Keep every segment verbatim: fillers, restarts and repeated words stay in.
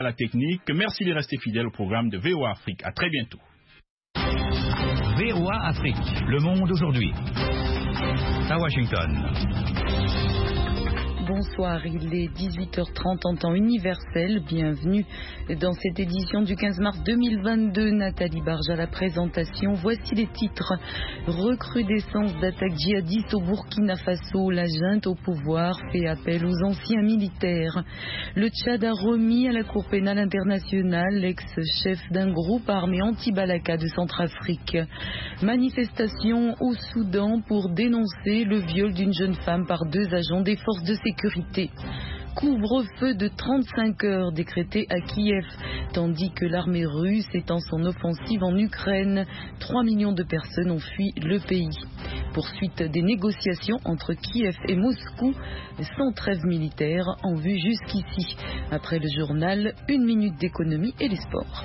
à la technique. Merci de rester fidèle au programme de V O A Afrique. À très bientôt. V O A Afrique, le monde aujourd'hui. À Washington. Bonsoir, il est dix-huit heures trente en temps universel. Bienvenue dans cette édition du quinze mars deux mille vingt-deux. Nathalie Barge à la présentation. Voici les titres. Recrudescence d'attaques djihadistes au Burkina Faso. La junte au pouvoir fait appel aux anciens militaires. Le Tchad a remis à la Cour pénale internationale l'ex-chef d'un groupe armé anti-Balaka de Centrafrique. Manifestation au Soudan pour dénoncer le viol d'une jeune femme par deux agents des forces de sécurité. Couvre-feu de trente-cinq heures décrété à Kiev, tandis que l'armée russe étend son offensive en Ukraine. trois millions de personnes ont fui le pays. Poursuite des négociations entre Kiev et Moscou, sans trêve militaire en vue jusqu'ici. Après le journal, une minute d'économie et les sports.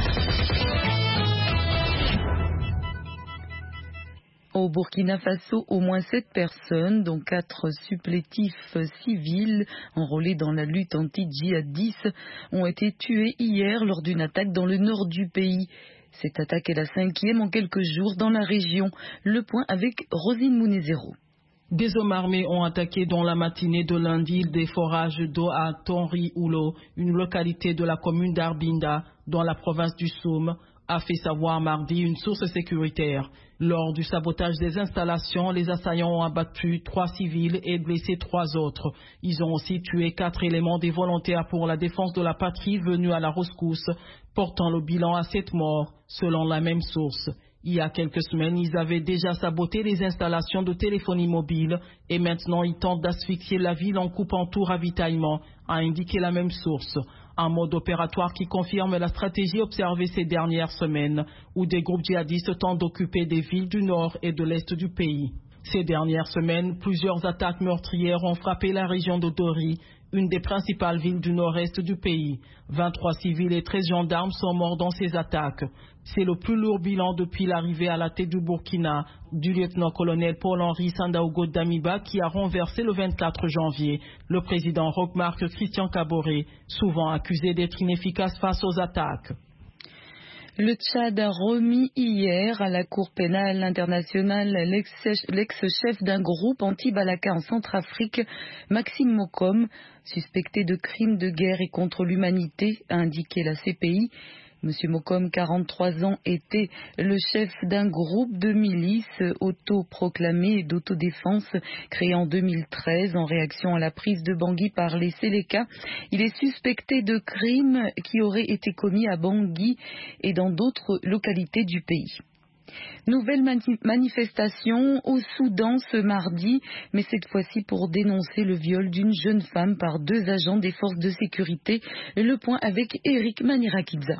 Au Burkina Faso, au moins sept personnes, dont quatre supplétifs civils enrôlés dans la lutte anti-djihadiste, ont été tués hier lors d'une attaque dans le nord du pays. Cette attaque est la cinquième en quelques jours dans la région. Le point avec Rosine Mounezero. Des hommes armés ont attaqué dans la matinée de lundi des forages d'eau à Tonri-Oulo, une localité de la commune d'Arbinda, dans la province du Soum, a fait savoir mardi une source sécuritaire. Lors du sabotage des installations, les assaillants ont abattu trois civils et blessé trois autres. Ils ont aussi tué quatre éléments des volontaires pour la défense de la patrie venus à la rescousse, portant le bilan à sept morts, selon la même source. Il y a quelques semaines, ils avaient déjà saboté les installations de téléphonie mobile et maintenant ils tentent d'asphyxier la ville en coupant tout ravitaillement, a indiqué la même source. Un mode opératoire qui confirme la stratégie observée ces dernières semaines, où des groupes djihadistes tentent d'occuper des villes du nord et de l'est du pays. Ces dernières semaines, plusieurs attaques meurtrières ont frappé la région de Dori, une des principales villes du nord-est du pays. vingt-trois civils et treize gendarmes sont morts dans ces attaques. C'est le plus lourd bilan depuis l'arrivée à la tête du Burkina du lieutenant-colonel Paul-Henri Sandaogo Damiba qui a renversé le vingt-quatre janvier le président Roch-Marc Christian Kaboré, souvent accusé d'être inefficace face aux attaques. Le Tchad a remis hier à la Cour pénale internationale l'ex-chef d'un groupe anti-Balaka en Centrafrique, Maxime Mokom, suspecté de crimes de guerre et contre l'humanité, a indiqué la C P I. Monsieur Mokom, quarante-trois ans, était le chef d'un groupe de milices autoproclamé d'autodéfense créé en deux mille treize en réaction à la prise de Bangui par les Séléka. Il est suspecté de crimes qui auraient été commis à Bangui et dans d'autres localités du pays. Nouvelle mani- manifestation au Soudan ce mardi, mais cette fois-ci pour dénoncer le viol d'une jeune femme par deux agents des forces de sécurité. Le point avec Eric Manirakidza.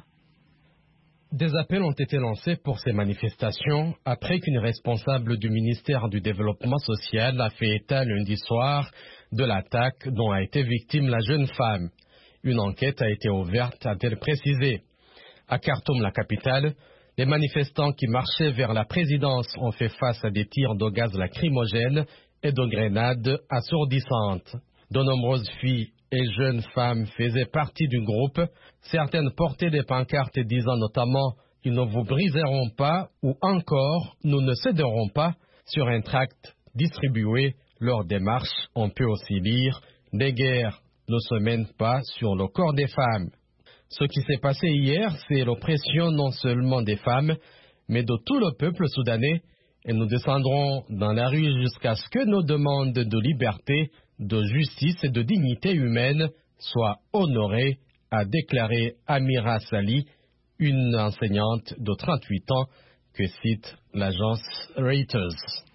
Des appels ont été lancés pour ces manifestations après qu'une responsable du ministère du Développement social a fait état lundi soir de l'attaque dont a été victime la jeune femme. Une enquête a été ouverte, a-t-elle précisé. À Khartoum, la capitale, les manifestants qui marchaient vers la présidence ont fait face à des tirs de gaz lacrymogène et de grenades assourdissantes. De nombreuses filles et jeunes femmes faisaient partie du groupe. Certaines portaient des pancartes disant notamment « Ils ne vous briseront pas » ou encore « Nous ne céderons pas » sur un tract distribué lors des marches. On peut aussi lire « Des guerres ne se mènent pas sur le corps des femmes ». Ce qui s'est passé hier, c'est l'oppression non seulement des femmes, mais de tout le peuple soudanais, et nous descendrons dans la rue jusqu'à ce que nos demandes de liberté, de justice et de dignité humaine soient honorées, a déclaré Amira Sali, une enseignante de trente-huit ans que cite l'agence Reuters.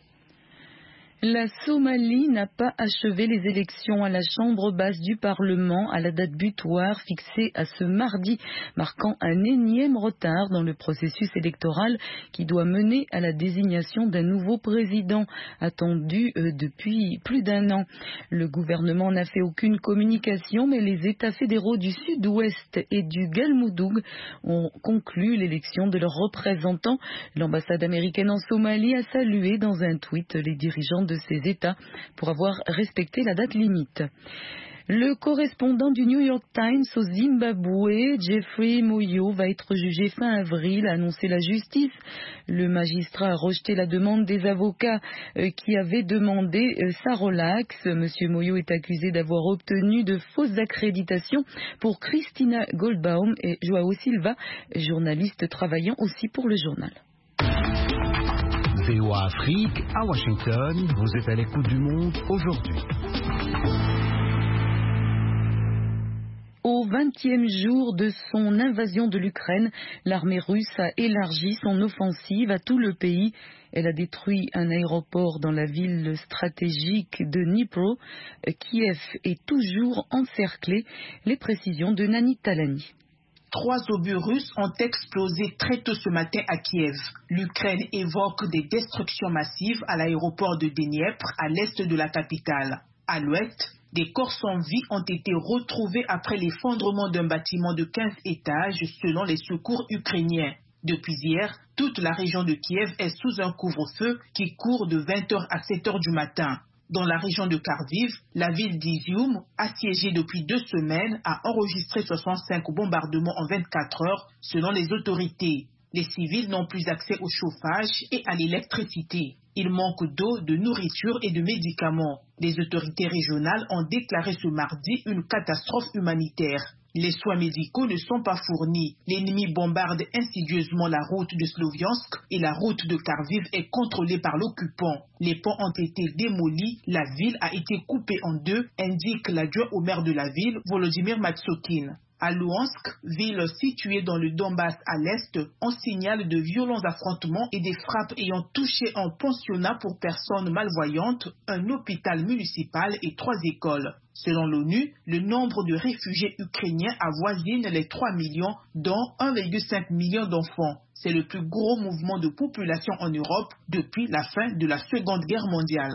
La Somalie n'a pas achevé les élections à la chambre basse du Parlement à la date butoir fixée à ce mardi, marquant un énième retard dans le processus électoral qui doit mener à la désignation d'un nouveau président attendu euh, depuis plus d'un an. Le gouvernement n'a fait aucune communication, mais les États fédéraux du Sud-Ouest et du Galmoudoug ont conclu l'élection de leurs représentants. L'ambassade américaine en Somalie a salué dans un tweet les dirigeants de ces États pour avoir respecté la date limite. Le correspondant du New York Times au Zimbabwe, Jeffrey Moyo, va être jugé fin avril, a annoncé la justice. Le magistrat a rejeté la demande des avocats euh, qui avaient demandé euh, sa relaxe. Monsieur Moyo est accusé d'avoir obtenu de fausses accréditations pour Christina Goldbaum et Joao Silva, journalistes travaillant aussi pour le journal. V O A Afrique, à Washington, vous êtes à l'écoute du monde aujourd'hui. Au vingtième jour de son invasion de l'Ukraine, l'armée russe a élargi son offensive à tout le pays. Elle a détruit un aéroport dans la ville stratégique de Dnipro. Kiev est toujours encerclé. Les précisions de Nani Talani. Trois obus russes ont explosé très tôt ce matin à Kiev. L'Ukraine évoque des destructions massives à l'aéroport de Dniepr, à l'est de la capitale. À l'ouest, des corps sans vie ont été retrouvés après l'effondrement d'un bâtiment de quinze étages selon les secours ukrainiens. Depuis hier, toute la région de Kiev est sous un couvre-feu qui court de vingt heures à sept heures du matin. Dans la région de Kharkiv, la ville d'Izium, assiégée depuis deux semaines, a enregistré soixante-cinq bombardements en vingt-quatre heures, selon les autorités. Les civils n'ont plus accès au chauffage et à l'électricité. Il manque d'eau, de nourriture et de médicaments. Les autorités régionales ont déclaré ce mardi une catastrophe humanitaire. Les soins médicaux ne sont pas fournis. L'ennemi bombarde insidieusement la route de Sloviansk et la route de Kharkiv est contrôlée par l'occupant. Les ponts ont été démolis, la ville a été coupée en deux, indique l'adjoint au maire de la ville, Volodymyr Matsokin. À Louhansk, ville située dans le Donbass à l'est, on signale de violents affrontements et des frappes ayant touché un pensionnat pour personnes malvoyantes, un hôpital municipal et trois écoles. Selon l'ONU, le nombre de réfugiés ukrainiens avoisine les trois millions, dont un virgule cinq million d'enfants. C'est le plus gros mouvement de population en Europe depuis la fin de la Seconde Guerre mondiale.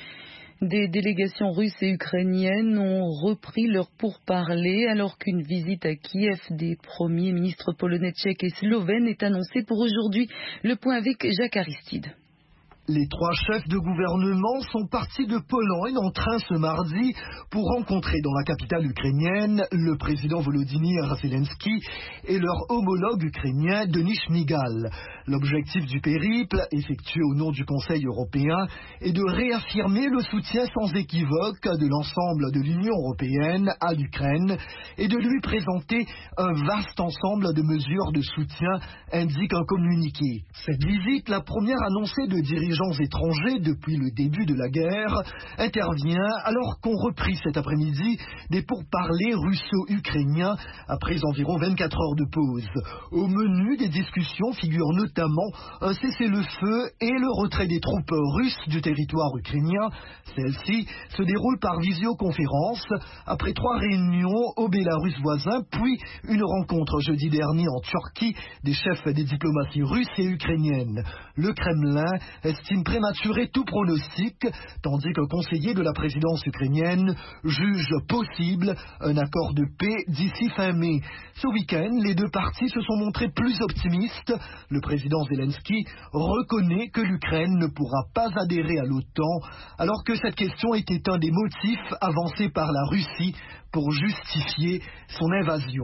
Des délégations russes et ukrainiennes ont repris leur pourparlers alors qu'une visite à Kiev des premiers ministres polonais, tchèques et slovènes est annoncée pour aujourd'hui. Le point avec Jacques Aristide. Les trois chefs de gouvernement sont partis de Pologne en train ce mardi pour rencontrer dans la capitale ukrainienne le président Volodymyr Zelensky et leur homologue ukrainien Denis Shmyhal. L'objectif du périple, effectué au nom du Conseil européen, est de réaffirmer le soutien sans équivoque de l'ensemble de l'Union européenne à l'Ukraine et de lui présenter un vaste ensemble de mesures de soutien, indique un communiqué. Cette visite, la première annoncée de dirigeants étrangers depuis le début de la guerre, intervient alors qu'ont repris cet après-midi des pourparlers russo-ukrainiens après environ vingt-quatre heures de pause. Au menu des discussions figurent notamment un cessez-le-feu et le retrait des troupes russes du territoire ukrainien. Celle-ci se déroule par visioconférence après trois réunions au Bélarus voisin, puis une rencontre jeudi dernier en Turquie des chefs des diplomaties russes et ukrainiennes. Le Kremlin estime prématurer tout pronostic, tandis qu'un conseiller de la présidence ukrainienne juge possible un accord de paix d'ici fin mai. Ce week-end, les deux parties se sont montrées plus optimistes. Le président Zelensky reconnaît que l'Ukraine ne pourra pas adhérer à l'OTAN, alors que cette question était un des motifs avancés par la Russie pour justifier son invasion.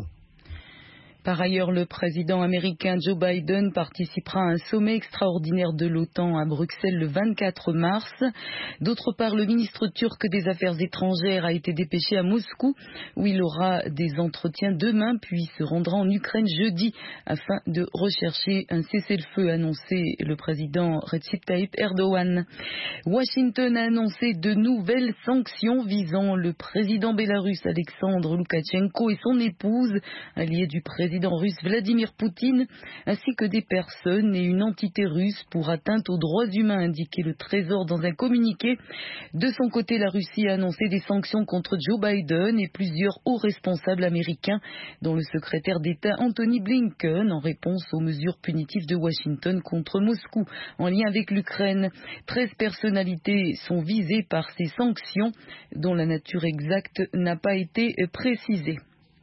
Par ailleurs, le président américain Joe Biden participera à un sommet extraordinaire de l'OTAN à Bruxelles le vingt-quatre mars. D'autre part, le ministre turc des Affaires étrangères a été dépêché à Moscou, où il aura des entretiens demain, puis se rendra en Ukraine jeudi afin de rechercher un cessez-le-feu, annoncé le président Recep Tayyip Erdogan. Washington a annoncé de nouvelles sanctions visant le président bélarusse Alexandre Loukachenko et son épouse, alliée du président russe Vladimir Poutine, ainsi que des personnes et une entité russe pour atteinte aux droits humains, indiqué le Trésor dans un communiqué. De son côté, la Russie a annoncé des sanctions contre Joe Biden et plusieurs hauts responsables américains, dont le secrétaire d'État Anthony Blinken, en réponse aux mesures punitives de Washington contre Moscou en lien avec l'Ukraine. Treize personnalités sont visées par ces sanctions, dont la nature exacte n'a pas été précisée.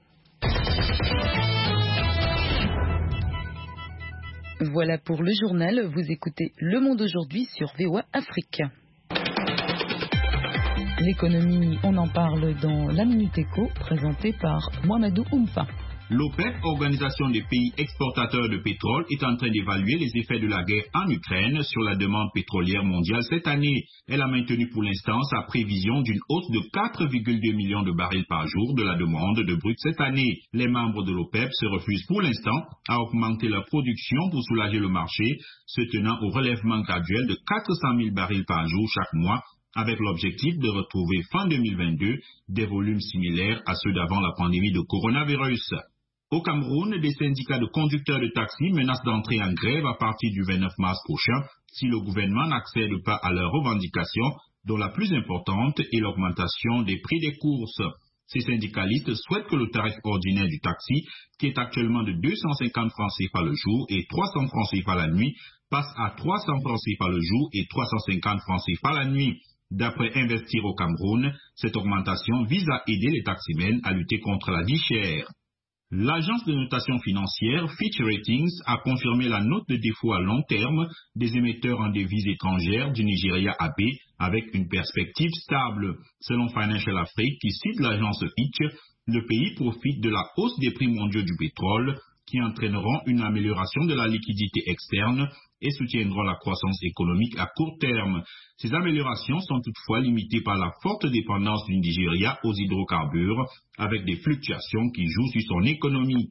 Voilà pour le journal. Vous écoutez Le Monde aujourd'hui sur V O A Afrique. L'économie, on en parle dans la Minute Éco, présentée par Mohamedou Oumfa. L'OPEP, organisation des pays exportateurs de pétrole, est en train d'évaluer les effets de la guerre en Ukraine sur la demande pétrolière mondiale cette année. Elle a maintenu pour l'instant sa prévision d'une hausse de quatre virgule deux millions de barils par jour de la demande de brut cette année. Les membres de l'OPEP se refusent pour l'instant à augmenter leur production pour soulager le marché, se tenant au relèvement graduel de quatre cent mille barils par jour chaque mois, avec l'objectif de retrouver fin deux mille vingt-deux des volumes similaires à ceux d'avant la pandémie de coronavirus. Au Cameroun, des syndicats de conducteurs de taxi menacent d'entrer en grève à partir du vingt-neuf mars prochain si le gouvernement n'accède pas à leurs revendications, dont la plus importante est l'augmentation des prix des courses. Ces syndicalistes souhaitent que le tarif ordinaire du taxi, qui est actuellement de deux cent cinquante francs C F A le jour et trois cents francs C F A la nuit, passe à trois cents francs C F A le jour et trois cent cinquante francs C F A la nuit. D'après Investir au Cameroun, cette augmentation vise à aider les taximens à lutter contre la vie chère. L'agence de notation financière Fitch Ratings a confirmé la note de défaut à long terme des émetteurs en devises étrangères du Nigeria A B avec une perspective stable. Selon Financial Afrique, qui cite l'agence Fitch, le pays profite de la hausse des prix mondiaux du pétrole qui entraîneront une amélioration de la liquidité externe et soutiendront la croissance économique à court terme. Ces améliorations sont toutefois limitées par la forte dépendance du Nigeria aux hydrocarbures, avec des fluctuations qui jouent sur son économie.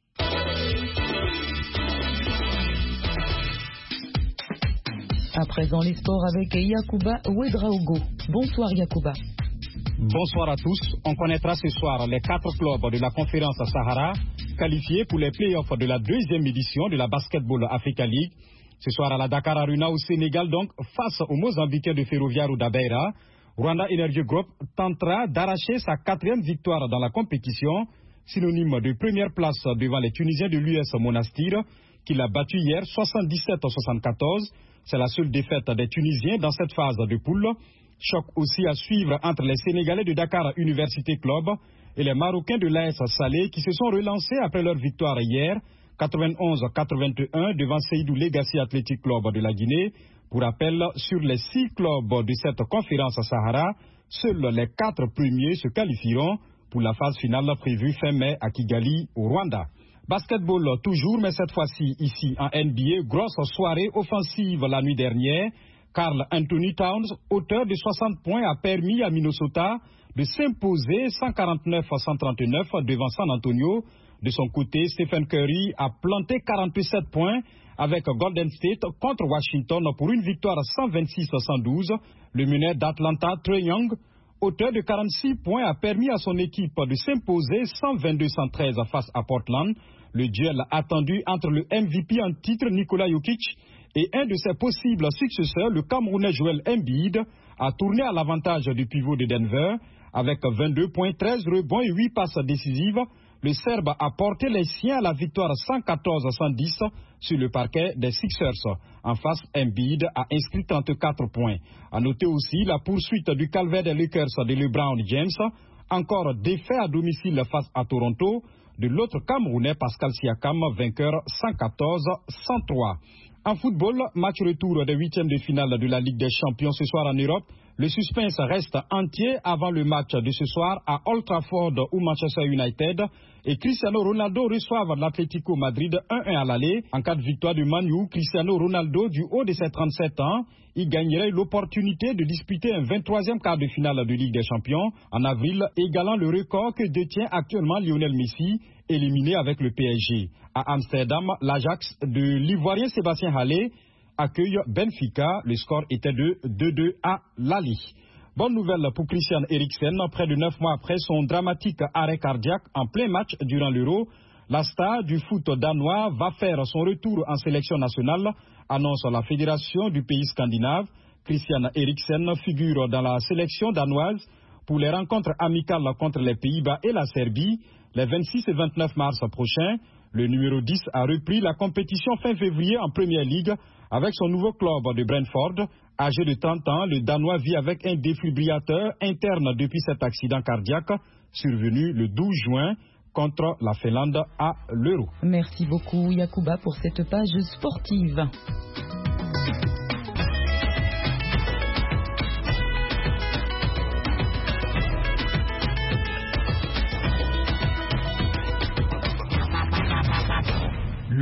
À présent, les sports avec Yacouba Ouedraogo. Bonsoir Yacouba. Bonsoir à tous. On connaîtra ce soir les quatre clubs de la conférence Sahara qualifiés pour les playoffs de la deuxième édition de la Basketball Africa League. Ce soir à la Dakar Arena au Sénégal, donc, face aux Mozambicains de Ferroviaire ou d'Abeira, Rwanda Energy Group tentera d'arracher sa quatrième victoire dans la compétition, synonyme de première place devant les Tunisiens de l'U S Monastir, qui l'a battu hier soixante-dix-sept à soixante-quatorze. C'est la seule défaite des Tunisiens dans cette phase de poule. Choc aussi à suivre entre les Sénégalais de Dakar Université Club et les Marocains de l'A S Salé qui se sont relancés après leur victoire hier, quatre-vingt-onze à quatre-vingt-un devant Seydou Legacy Athletic Club de la Guinée. Pour rappel, sur les six clubs de cette conférence Sahara, seuls les quatre premiers se qualifieront pour la phase finale prévue fin mai à Kigali, au Rwanda. Basketball toujours, mais cette fois-ci ici en N B A, grosse soirée offensive la nuit dernière. Karl Anthony Towns, auteur de soixante points, a permis à Minnesota de s'imposer cent quarante-neuf à cent trente-neuf devant San Antonio. De son côté, Stephen Curry a planté quarante-sept points avec Golden State contre Washington pour une victoire cent vingt-six à cent douze. Le meneur d'Atlanta, Trae Young, auteur de quarante-six points, a permis à son équipe de s'imposer cent vingt-deux à cent treize face à Portland. Le duel attendu entre le M V P en titre Nikola Jokic et un de ses possibles successeurs, le Camerounais Joel Embiid, a tourné à l'avantage du pivot de Denver avec vingt-deux points, treize rebonds et huit passes décisives. Le Serbe a porté les siens à la victoire cent quatorze à cent dix sur le parquet des Sixers. En face, Embiid a inscrit trente-quatre points. A noter aussi la poursuite du calvaire des Lakers de LeBron James, encore défait à domicile face à Toronto, de l'autre Camerounais Pascal Siakam, vainqueur cent quatorze à cent trois. En football, match retour des huitièmes de finale de la Ligue des Champions ce soir en Europe. Le suspense reste entier avant le match de ce soir à Old Trafford où Manchester United et Cristiano Ronaldo reçoivent l'Atlético Madrid un un à l'aller. En cas de victoire du Man U, Cristiano Ronaldo, du haut de ses trente-sept ans, il gagnerait l'opportunité de disputer un vingt-troisième quart de finale de Ligue des Champions en avril, égalant le record que détient actuellement Lionel Messi, éliminé avec le P S G. À Amsterdam, l'Ajax de l'Ivoirien Sébastien Haller accueille Benfica. Le score était de deux deux à Lali. Bonne nouvelle pour Christian Eriksen. Près de neuf mois après son dramatique arrêt cardiaque en plein match durant l'Euro, la star du foot danois va faire son retour en sélection nationale, annonce la fédération du pays scandinave. Christian Eriksen figure dans la sélection danoise pour les rencontres amicales contre les Pays-Bas et la Serbie les vingt-six et vingt-neuf mars prochains. Le numéro dix a repris la compétition fin février en Premier League avec son nouveau club de Brentford. Âgé de trente ans, le Danois vit avec un défibrillateur interne depuis cet accident cardiaque survenu le douze juin contre la Finlande à l'Euro. Merci beaucoup Yacouba pour cette page sportive.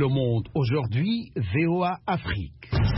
Le Monde aujourd'hui, V O A Afrique.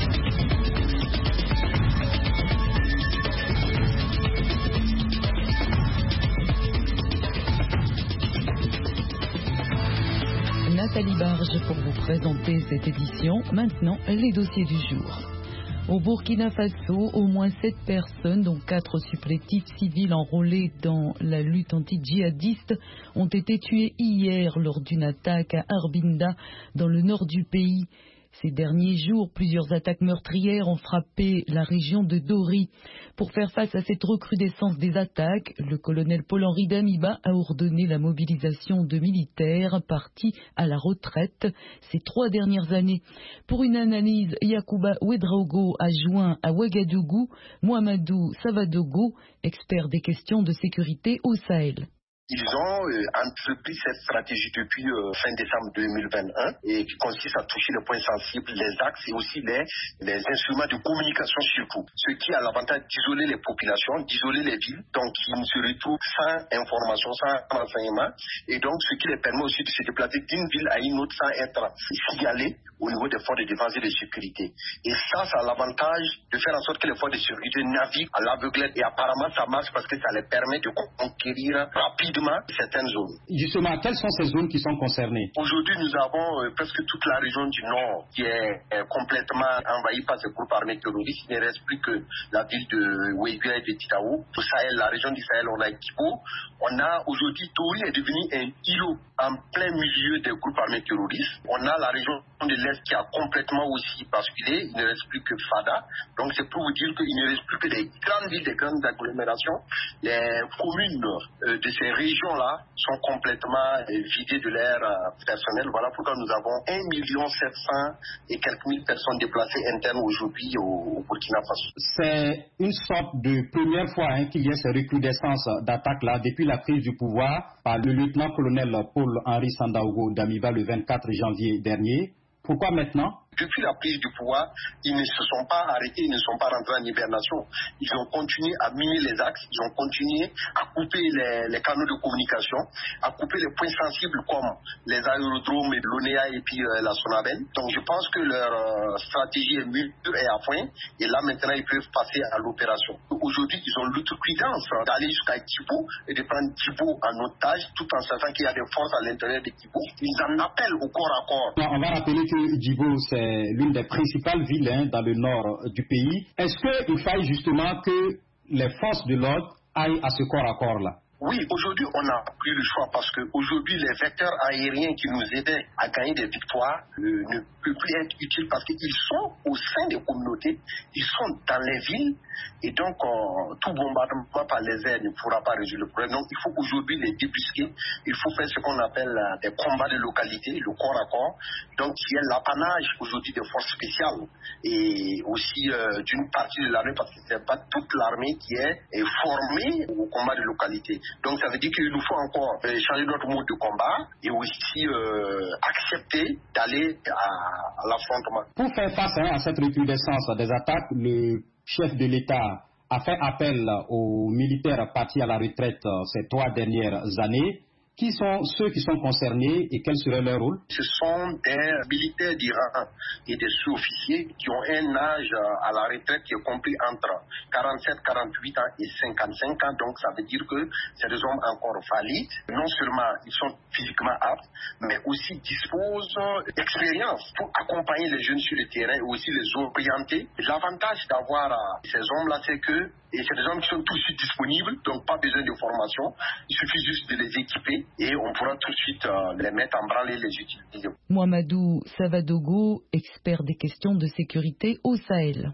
Nathalie Barge pour vous présenter cette édition. Maintenant, les dossiers du jour. Au Burkina Faso, au moins sept personnes, dont quatre supplétifs civils enrôlés dans la lutte anti-djihadiste, ont été tués hier lors d'une attaque à Arbinda, dans le nord du pays. Ces derniers jours, plusieurs attaques meurtrières ont frappé la région de Dori. Pour faire face à cette recrudescence des attaques, le colonel Paul-Henri Damiba a ordonné la mobilisation de militaires partis à la retraite ces trois dernières années. Pour une analyse, Yacouba Ouedraogo a joint à Ouagadougou Mohamedou Savadogo, expert des questions de sécurité au Sahel. Ils ont euh, entrepris cette stratégie depuis euh, fin décembre deux mille vingt et un et qui consiste à toucher les points sensibles, les axes et aussi les, les instruments de communication surtout. Ce qui a l'avantage d'isoler les populations, d'isoler les villes, donc ils ne se retrouvent sans information, sans renseignement et donc ce qui les permet aussi de se déplacer d'une ville à une autre sans être signalés au niveau des forces de défense et de sécurité. Et ça, ça a l'avantage de faire en sorte que les forces de sécurité naviguent à l'aveuglette et apparemment ça marche parce que ça les permet de conquérir rapidement certaines zones. Justement, quelles sont ces zones qui sont concernées? Aujourd'hui, nous avons euh, presque toute la région du Nord qui est euh, complètement envahie par ces groupes armés terroristes. Il ne reste plus que la ville de Ouéguia et de Titao. Au Sahel, la région du Sahel, on a Kibo. On a aujourd'hui, Tori est devenu un îlot en plein milieu des groupes armés terroristes. On a la région de l'Est qui a complètement aussi basculé. Il ne reste plus que Fada. Donc c'est pour vous dire qu'il ne reste plus que des grandes villes, des grandes agglomérations. Les communes euh, de ces régions-là sont complètement euh, vidées de leur euh, personnel. Voilà pourquoi nous avons un million sept cents et quelques mille personnes déplacées internes aujourd'hui au, au Burkina Faso. C'est une sorte de première fois hein, qu'il y a ces recrudescences d'attaques-là depuis la prise du pouvoir par le lieutenant-colonel Paul-Henri Sandaogo Damiba le vingt-quatre janvier dernier. Pourquoi maintenant? Depuis la prise du pouvoir, ils ne se sont pas arrêtés, ils ne sont pas rentrés en hibernation. Ils ont continué à miner les axes, ils ont continué à couper les, les canaux de communication, à couper les points sensibles comme les aérodromes, l'O N E A et puis euh, la Sonaben. Donc je pense que leur euh, stratégie est mûre et à point. Et là maintenant, ils peuvent passer à l'opération. Aujourd'hui, ils ont l'outrecuidance d'aller jusqu'à Kibo et de prendre Kibo en otage, tout en sachant qu'il y a des forces à l'intérieur de Kibo. Ils en appellent au corps à corps. On va rappeler que Djibo, c'est l'une des principales villes hein, dans le nord du pays. Est-ce qu'il faille justement que les forces de l'ordre aillent à ce corps à corps-là? Oui, aujourd'hui, on n'a plus le choix parce qu'aujourd'hui, les vecteurs aériens qui nous aidaient à gagner des victoires euh, ne peuvent plus être utiles parce qu'ils sont au sein des communautés, ils sont dans les villes et donc euh, tout bombardement par les airs ne pourra pas résoudre le problème. Donc, il faut aujourd'hui les débusquer, il faut faire ce qu'on appelle euh, des combats de localité, le corps à corps, donc qui est l'apanage aujourd'hui des forces spéciales et aussi euh, d'une partie de l'armée parce que ce n'est pas toute l'armée qui est, est formée au combat de localité. Donc ça veut dire qu'il nous faut encore euh, changer notre mode de combat et aussi euh, accepter d'aller à, à l'affrontement. Pour faire face hein, à cette recrudescence des attaques, le chef de l'État a fait appel aux militaires partis à la retraite ces trois dernières années. Qui sont ceux qui sont concernés et quel serait leur rôle? Ce sont des militaires d'Iran et des sous-officiers qui ont un âge à la retraite qui est compris entre quarante-sept, quarante-huit ans et cinquante-cinq ans. Donc ça veut dire que c'est des hommes encore valides. Non seulement ils sont physiquement aptes, mais aussi disposent d'expérience pour accompagner les jeunes sur le terrain et aussi les orienter. L'avantage d'avoir ces hommes-là, c'est que et c'est des hommes qui sont tout de suite disponibles, donc pas besoin de formation. Il suffit juste de les équiper et on pourra tout de suite euh, les mettre en branle et les utiliser. Mohamedou Savadogo, expert des questions de sécurité au Sahel.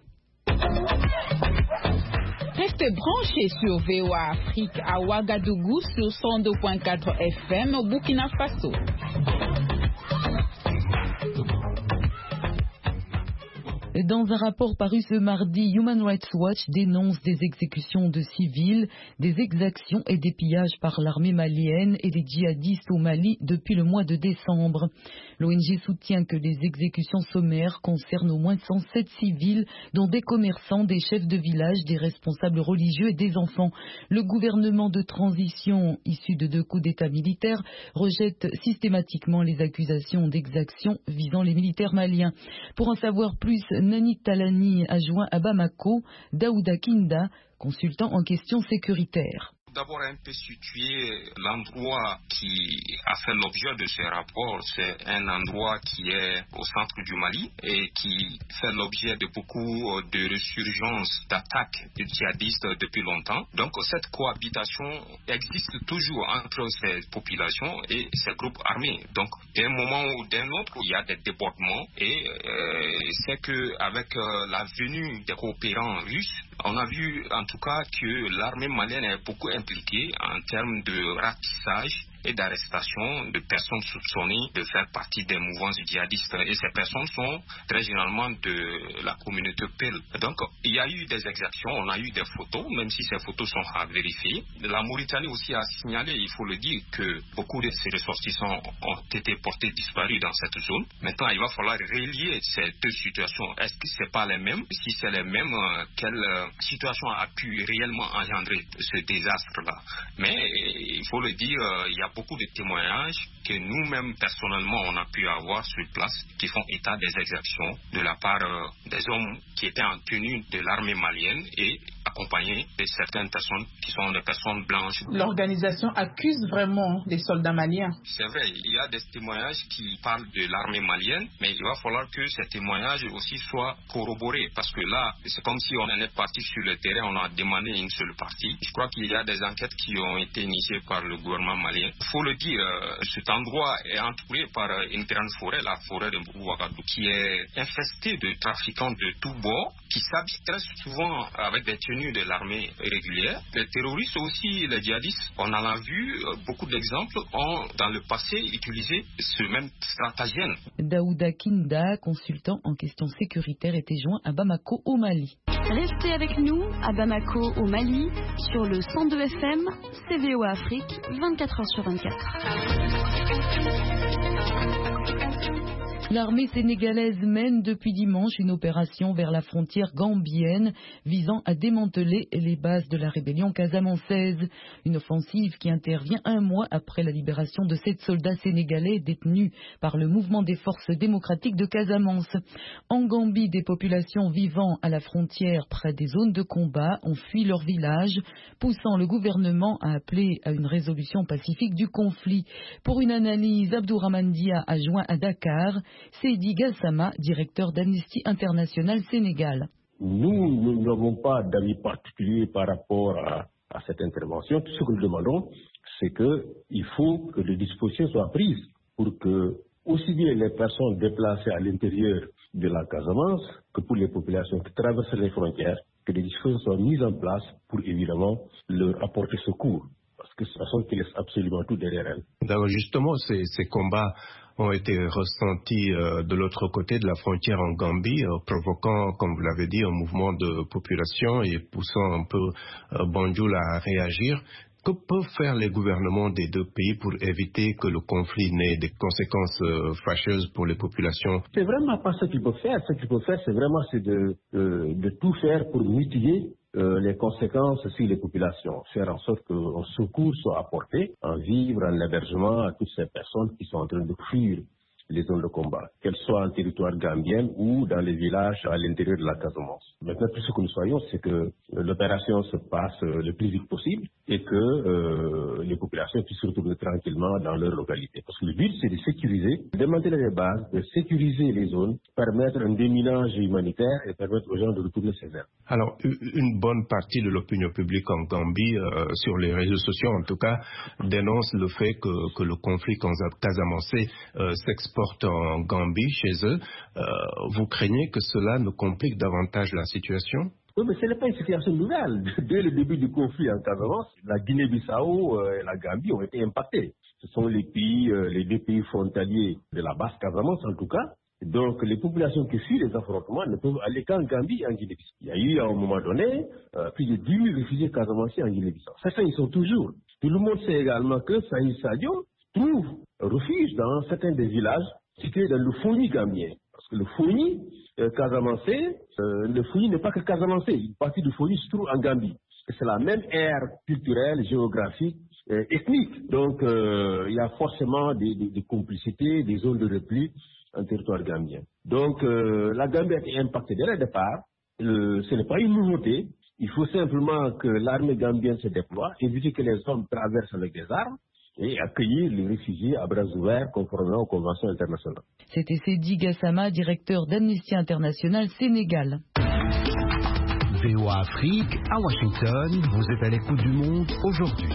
Restez branchés sur V O A Afrique à Ouagadougou sur cent deux virgule quatre F M au Burkina Faso. Dans un rapport paru ce mardi, Human Rights Watch dénonce des exécutions de civils, des exactions et des pillages par l'armée malienne et les djihadistes au Mali depuis le mois de décembre. L'O N G soutient que les exécutions sommaires concernent au moins cent sept civils, dont des commerçants, des chefs de village, des responsables religieux et des enfants. Le gouvernement de transition, issu de deux coups d'État militaires, rejette systématiquement les accusations d'exactions visant les militaires maliens. Pour en savoir plus, Nani Talani, adjoint à Bamako, Daouda Kinda, consultant en questions sécuritaires. D'abord un peu situer l'endroit qui a fait l'objet de ce rapport. C'est un endroit qui est au centre du Mali et qui fait l'objet de beaucoup de résurgences, d'attaques de djihadistes depuis longtemps. Donc cette cohabitation existe toujours entre ces populations et ces groupes armés. Donc d'un moment ou d'un autre, il y a des débordements et euh, c'est qu'avec euh, la venue des coopérants russes, on a vu en tout cas que l'armée malienne est beaucoup impliquée en termes de ratissage et d'arrestation de personnes soupçonnées de faire partie des mouvances djihadistes. Et ces personnes sont très généralement de la communauté P E L. Donc, il y a eu des exactions, on a eu des photos, même si ces photos sont à vérifier. La Mauritanie aussi a signalé, il faut le dire, que beaucoup de ces ressortissants ont été portés disparus dans cette zone. Maintenant, il va falloir relier ces deux situations. Est-ce que ce n'est pas les mêmes? Si c'est les mêmes, quelle situation a pu réellement engendrer ce désastre-là? Mais, il faut le dire, il y a beaucoup de témoignages que nous-mêmes personnellement on a pu avoir sur place qui font état des exactions de la part euh, des hommes qui étaient en tenue de l'armée malienne et accompagnés de certaines personnes qui sont des personnes blanches. L'organisation accuse vraiment les soldats maliens. C'est vrai, il y a des témoignages qui parlent de l'armée malienne, mais il va falloir que ces témoignages aussi soient corroborés parce que là, c'est comme si on en est parti sur le terrain, on a demandé une seule partie. Je crois qu'il y a des enquêtes qui ont été initiées par le gouvernement malien. Il faut le dire, euh, cet endroit est entouré par une grande forêt, la forêt de Ouagadougou, qui est infestée de trafiquants de tous bords, qui s'habillent très souvent avec des tenues de l'armée régulière. Les terroristes aussi, les djihadistes, on en a vu euh, beaucoup d'exemples, ont dans le passé utilisé ce même stratagème. Daouda Kinda, consultant en questions sécuritaires, était joint à Bamako au Mali. Restez avec nous à Bamako au Mali sur le cent deux F M, C V O Afrique, vingt-quatre heures sur vingt-quatre. L'armée sénégalaise mène depuis dimanche une opération vers la frontière gambienne visant à démanteler les bases de la rébellion casamançaise. Une offensive qui intervient un mois après la libération de sept soldats sénégalais détenus par le mouvement des forces démocratiques de Casamance. En Gambie, des populations vivant à la frontière près des zones de combat ont fui leur village, poussant le gouvernement à appeler à une résolution pacifique du conflit. Pour une analyse, Abdourahmane Dia, adjoint à Dakar, Seydi Gassama, directeur d'Amnesty International Sénégal. Nous, nous n'avons pas d'avis particulier par rapport à, à cette intervention. Tout ce que nous demandons, c'est qu'il faut que des dispositions soient prises pour que aussi bien les personnes déplacées à l'intérieur de la Casamance que pour les populations qui traversent les frontières, que des dispositions soient mises en place pour évidemment leur apporter secours. Parce que ce sont personnes qui laissent absolument tout derrière elles. D'abord, justement, ces, ces combats ont été ressentis euh, de l'autre côté de la frontière en Gambie, euh, provoquant, comme vous l'avez dit, un mouvement de population et poussant un peu euh, Banjul à réagir. Que peuvent faire les gouvernements des deux pays pour éviter que le conflit n'ait des conséquences euh, fâcheuses pour les populations? C'est vraiment pas ce qu'ils peuvent faire. Ce qu'ils peuvent faire, c'est vraiment c'est de, euh, de tout faire pour mitiguer Euh, les conséquences sur les populations, faire en sorte qu'un secours soit apporté, en vivre, en hébergement à toutes ces personnes qui sont en train de fuir les zones de combat, qu'elles soient en territoire gambien ou dans les villages à l'intérieur de la Casamance. Maintenant, tout ce que nous soyons, c'est que euh, l'opération se passe euh, le plus vite possible et que euh, les populations puissent se retrouver tranquillement dans leur localité. Parce que le but, c'est de sécuriser, de démanteler les bases, de sécuriser les zones, permettre un déminage humanitaire et permettre aux gens de retourner chez eux. Alors, une bonne partie de l'opinion publique en Gambie, euh, sur les réseaux sociaux en tout cas, dénonce le fait que, que le conflit casamancé euh, s'exporte en Gambie chez eux. Euh, vous craignez que cela ne complique davantage la situation? Oui, mais ce n'est pas une situation nouvelle. Dès le début du conflit en Casamance, la Guinée-Bissau euh, et la Gambie ont été impactés. Ce sont les pays, euh, les deux pays frontaliers de la basse Casamance en tout cas, Donc, les populations qui fuient les affrontements ne peuvent aller qu'en Gambie et en Guinée-Bissau. Il y a eu, à un moment donné, euh, plus de dix mille réfugiés casamanciens en Guinée-Bissau. Certains, ils sont toujours. Tout le monde sait également que Saïd Sadio trouve refuge dans certains des villages situés dans le Foni gambien. Parce que le Foni euh, casamancé, euh, le Foni n'est pas que casamancé. Une partie du Foni se trouve en Gambie. C'est la même ère culturelle, géographique, euh, ethnique. Donc, euh, il y a forcément des, des, des complicités, des zones de repli en territoire gambien. Donc, euh, la Gambie a été impactée dès le départ. Le, ce n'est pas une nouveauté. Il faut simplement que l'armée gambienne se déploie, éviter que les hommes traversent avec des armes et accueillir les réfugiés à bras ouverts conformément aux conventions internationales. C'était Seydi Gassama, directeur d'Amnesty International Sénégal. V O A Afrique, à Washington, vous êtes à l'écoute du monde aujourd'hui.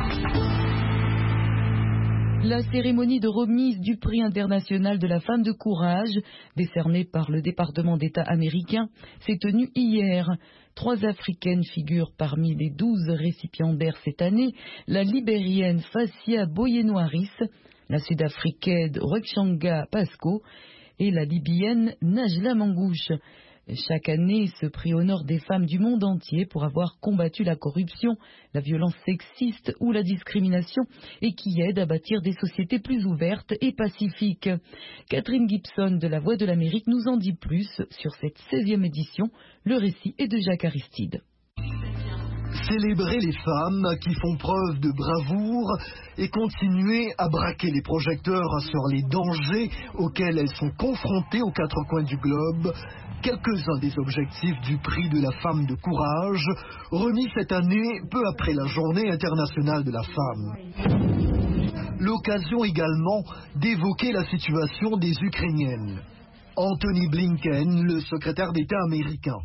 La cérémonie de remise du prix international de la femme de courage, décerné par le département d'État américain, s'est tenue hier. Trois Africaines figurent parmi les douze récipiendaires cette année, la Libérienne Fassia Boyeno-Harris, la Sud-Africaine Rwechanga Pasco et la Libyenne Najla Mangouche. Chaque année, ce prix honore des femmes du monde entier pour avoir combattu la corruption, la violence sexiste ou la discrimination et qui aident à bâtir des sociétés plus ouvertes et pacifiques. Catherine Gibson de La Voix de l'Amérique nous en dit plus sur cette seizième édition. Le récit est de Jacques Aristide. Célébrer les femmes qui font preuve de bravoure et continuer à braquer les projecteurs sur les dangers auxquels elles sont confrontées aux quatre coins du globe. Quelques-uns des objectifs du prix de la femme de courage, remis cette année peu après la journée internationale de la femme. L'occasion également d'évoquer la situation des Ukrainiennes. Anthony Blinken, le secrétaire d'État américain.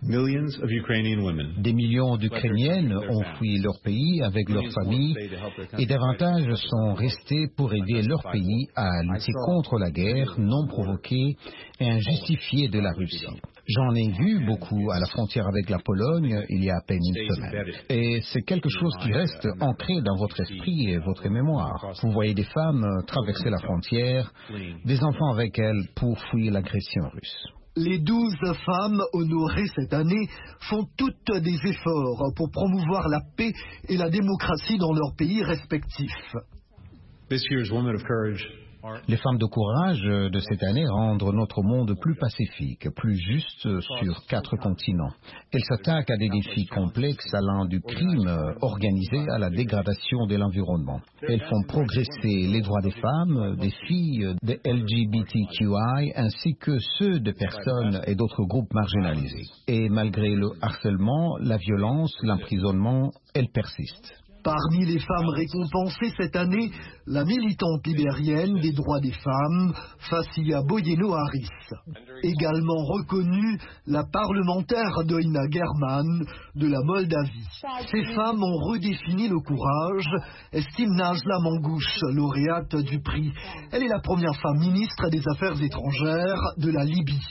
Des millions d'Ukrainiennes ont fui leur pays avec leurs familles et davantage sont restés pour aider leur pays à lutter contre la guerre non provoquée et injustifiée de la Russie. J'en ai vu beaucoup à la frontière avec la Pologne il y a à peine une semaine. Et c'est quelque chose qui reste ancré dans votre esprit et votre mémoire. Vous voyez des femmes traverser la frontière, des enfants avec elles pour fuir l'agression russe. Les douze femmes honorées cette année font toutes des efforts pour promouvoir la paix et la démocratie dans leurs pays respectifs. Les femmes de courage de cette année rendent notre monde plus pacifique, plus juste sur quatre continents. Elles s'attaquent à des défis complexes allant du crime organisé à la dégradation de l'environnement. Elles font progresser les droits des femmes, des filles, des L G B T Q I, ainsi que ceux de personnes et d'autres groupes marginalisés. Et malgré le harcèlement, la violence, l'emprisonnement, elles persistent. Parmi les femmes récompensées cette année, la militante libérienne des droits des femmes, Fassia Boyeno-Harris. Également reconnue, la parlementaire Doina German de la Moldavie. Ces femmes ont redéfini le courage, estime Najla Mangouche, lauréate du prix. Elle est la première femme ministre des Affaires étrangères de la Libye.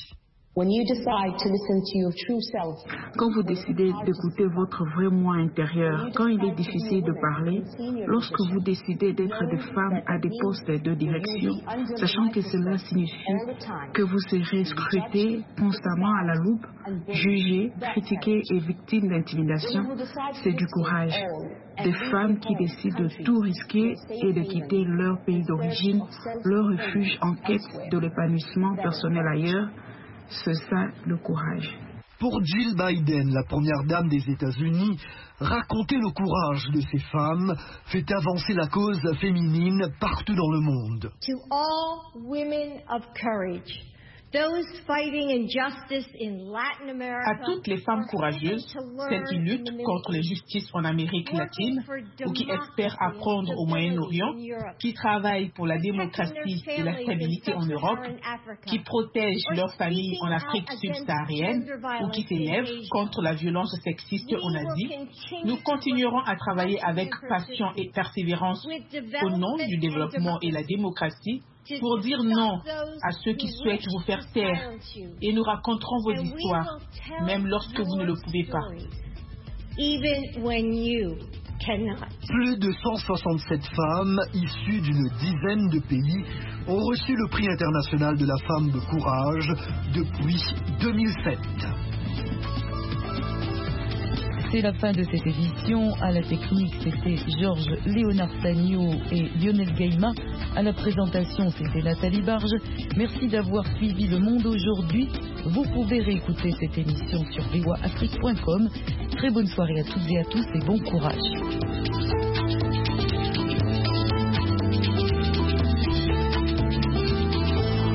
Quand vous décidez d'écouter votre vrai moi intérieur, quand il est difficile de parler, lorsque vous décidez d'être des femmes à des postes de direction, sachant que cela signifie que vous serez scrutées constamment à la loupe, jugées, critiquées et victimes d'intimidation, c'est du courage. Des femmes qui décident de tout risquer et de quitter leur pays d'origine, leur refuge en quête de l'épanouissement personnel ailleurs, c'est ça le courage. Pour Jill Biden, la première dame des États-Unis, raconter le courage de ces femmes fait avancer la cause féminine partout dans le monde. To all women of courage, those fighting injustice in Latin America, à toutes les femmes courageuses, celles qui luttent contre l'injustice en Amérique latine ou qui espèrent apprendre au Moyen-Orient, qui travaillent pour la démocratie et la stabilité en Europe, qui protègent leurs familles en Afrique subsaharienne ou qui s'élèvent contre la violence sexiste en Asie, nous continuerons à travailler avec passion et persévérance au nom du développement et la démocratie pour dire non à ceux qui souhaitent vous faire taire et nous raconterons vos histoires, même lorsque vous ne le pouvez pas. cannot. Plus de cent soixante-sept femmes issues d'une dizaine de pays ont reçu le prix international de la femme de courage depuis deux mille sept. C'est la fin de cette édition. À la technique, c'était Georges Léonard Sagno et Lionel Gaïma. À la présentation, c'était Nathalie Barge. Merci d'avoir suivi Le Monde aujourd'hui. Vous pouvez réécouter cette émission sur v o a afrique point com. Très bonne soirée à toutes et à tous et bon courage.